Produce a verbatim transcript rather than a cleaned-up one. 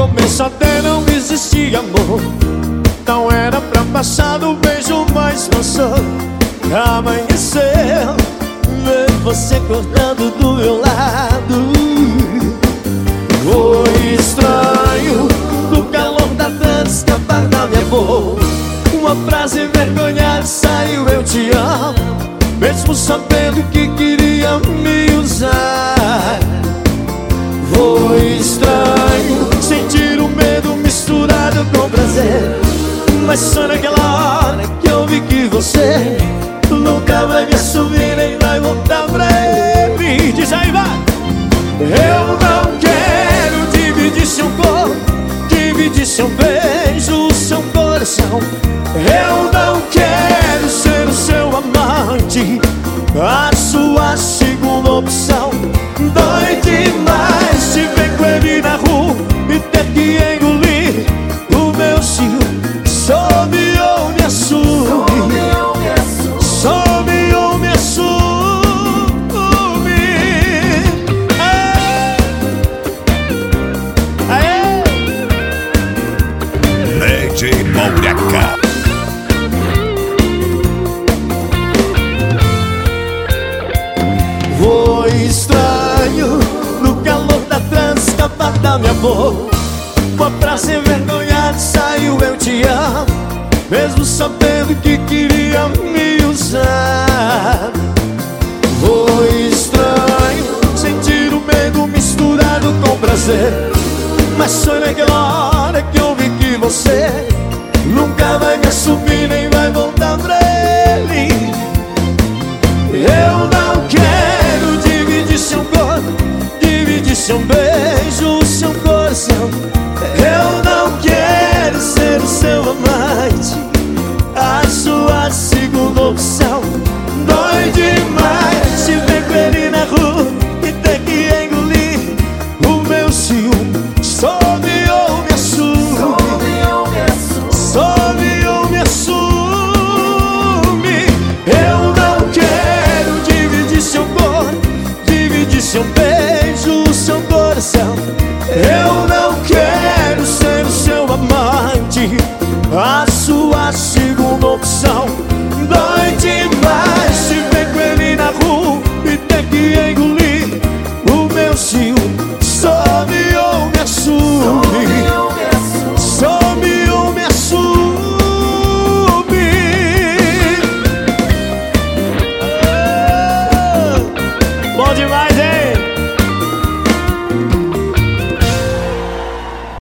começo até não existia amor. Não era pra passar do beijo, mas passou. Amanheceu, ver você cortando do meu lado. Foi estranho, no calor da dança escapar da minha boca. Uma frase envergonhada saiu: eu te amo, mesmo sabendo que queria me usar. Foi estranho sentir o medo misturado com prazer, mas só naquela hora que eu vi que você nunca vai me assumir nem vai voltar pra ele. Diz aí, vai! Eu não quero dividir seu corpo, dividir seu beijo, seu coração. Eu não quero ser o seu amante, a sua segunda opção. Dói demais te ver com ele na rua e ter que engolir o meu ciúme. Some ou me assume, some ou me assume. Aê! D J Mauriaca. Foi estranho, no calor da trança escapar da minha boca. Uma frase envergonhada saiu: eu te amo, mesmo sabendo que queria me usar. Foi estranho sentir o medo misturado com prazer, mas foi naquela hora que eu vi que você nunca vai me assumir nem vai voltar pra ele. Eu não quero dividir seu corpo, dividir seu beijo, seu coração.